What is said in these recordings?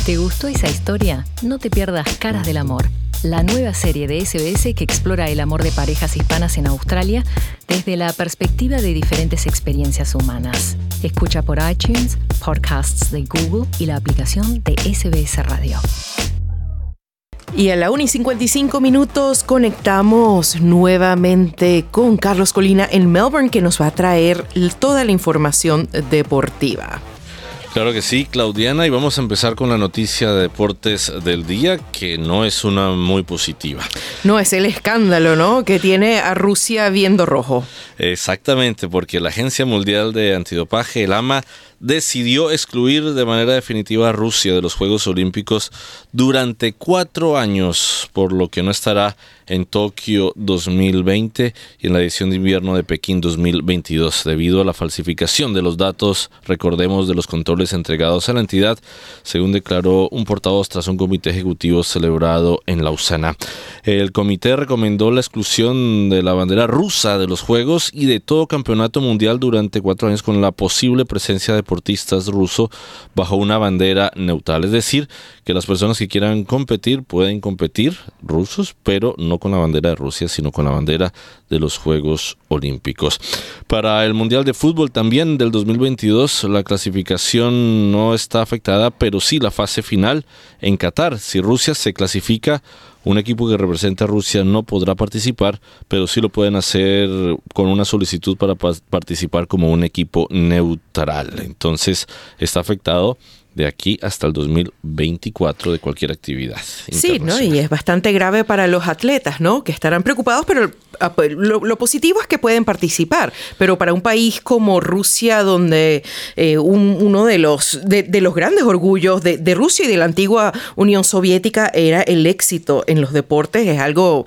¿Te gustó esa historia? No te pierdas Caras del Amor, la nueva serie de SBS que explora el amor de parejas hispanas en Australia desde la perspectiva de diferentes experiencias humanas. Escucha por iTunes, podcasts de Google y la aplicación de SBS Radio. Y a la 1:55 conectamos nuevamente con Carlos Colina en Melbourne, que nos va a traer toda la información deportiva. Claro que sí, Claudiana, y vamos a empezar con la noticia de deportes del día, que no es una muy positiva. No, es el escándalo, ¿no?, que tiene a Rusia viendo rojo. Exactamente, porque la Agencia Mundial de Antidopaje, el AMA, decidió excluir de manera definitiva a Rusia de los Juegos Olímpicos durante 4 años, por lo que no estará en Tokio 2020 y en la edición de invierno de Pekín 2022, debido a la falsificación de los datos, recordemos, de los controles entregados a la entidad, según declaró un portavoz tras un comité ejecutivo celebrado en Lausana. El comité recomendó la exclusión de la bandera rusa de los Juegos y de todo campeonato mundial durante 4 años, con la posible presencia de deportistas rusos bajo una bandera neutral. Es decir, que las personas que quieran competir pueden competir, rusos, pero no con la bandera de Rusia, sino con la bandera de los Juegos Olímpicos. Para el Mundial de Fútbol también del 2022, la clasificación no está afectada, pero sí la fase final en Qatar. Si Rusia se clasifica, un equipo que representa a Rusia no podrá participar, pero sí lo pueden hacer con una solicitud para participar como un equipo neutral. Entonces, está afectado de aquí hasta el 2024 de cualquier actividad. Sí, ¿no? Y es bastante grave para los atletas, ¿no?, que estarán preocupados, pero lo positivo es que pueden participar. Pero para un país como Rusia, donde uno de los grandes orgullos de Rusia y de la antigua Unión Soviética era el éxito en los deportes, es algo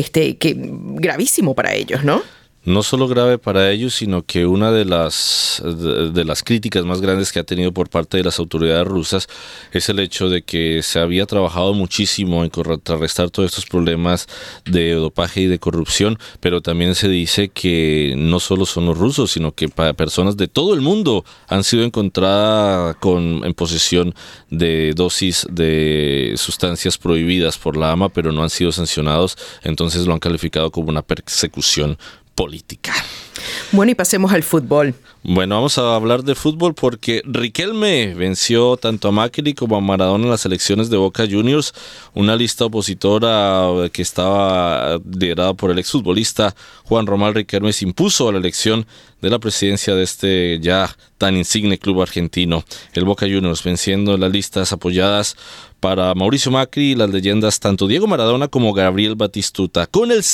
gravísimo para ellos, ¿no? No solo grave para ellos, sino que una de las críticas más grandes que ha tenido por parte de las autoridades rusas es el hecho de que se había trabajado muchísimo en contrarrestar todos estos problemas de dopaje y de corrupción, pero también se dice que no solo son los rusos, sino que personas de todo el mundo han sido encontradas en posesión de dosis de sustancias prohibidas por la AMA, pero no han sido sancionados, entonces lo han calificado como una persecución política. Bueno, y pasemos al fútbol. Bueno, vamos a hablar de fútbol porque Riquelme venció tanto a Macri como a Maradona en las elecciones de Boca Juniors, una lista opositora que estaba liderada por el exfutbolista Juan Román Riquelme se impuso a la elección de la presidencia de este ya tan insigne club argentino, el Boca Juniors, venciendo en las listas apoyadas para Mauricio Macri y las leyendas tanto Diego Maradona como Gabriel Batistuta, con el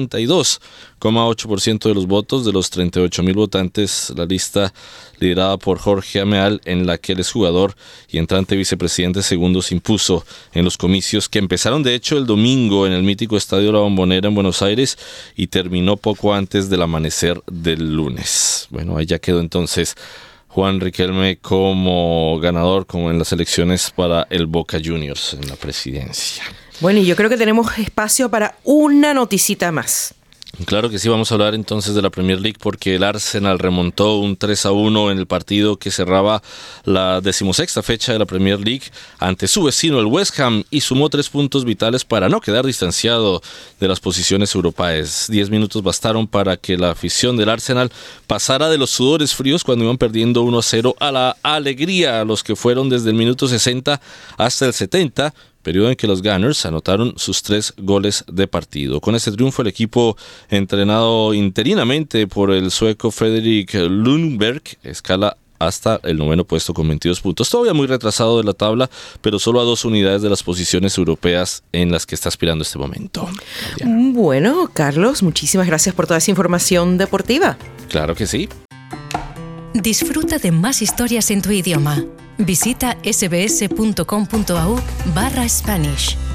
52,8% de los votos de los 38,000 votantes. La lista liderada por Jorge Ameal, en la que el exjugador y entrante vicepresidente segundo se impuso en los comicios que empezaron de hecho el domingo en el mítico Estadio La Bombonera en Buenos Aires y terminó poco antes del amanecer del lunes. Bueno, ahí ya quedó entonces Juan Riquelme como ganador, como en las elecciones para el Boca Juniors en la presidencia. Bueno, y yo creo que tenemos espacio para una noticita más. Claro que sí, vamos a hablar entonces de la Premier League porque el Arsenal remontó un 3-1 en el partido que cerraba la 16ª fecha de la Premier League ante su vecino el West Ham y sumó 3 puntos vitales para no quedar distanciado de las posiciones europeas. 10 minutos bastaron para que la afición del Arsenal pasara de los sudores fríos cuando iban perdiendo 1-0 a la alegría a los que fueron desde el minuto 60 hasta el 70, periodo en que los Gunners anotaron sus 3 goles de partido. Con este triunfo, el equipo, entrenado interinamente por el sueco Fredrik Lundberg, escala hasta el 9º puesto con 22 puntos. Todavía muy retrasado de la tabla, pero solo a 2 unidades de las posiciones europeas en las que está aspirando este momento. Bueno, Carlos, muchísimas gracias por toda esa información deportiva. Claro que sí. Disfruta de más historias en tu idioma. Visita sbs.com.au/Spanish.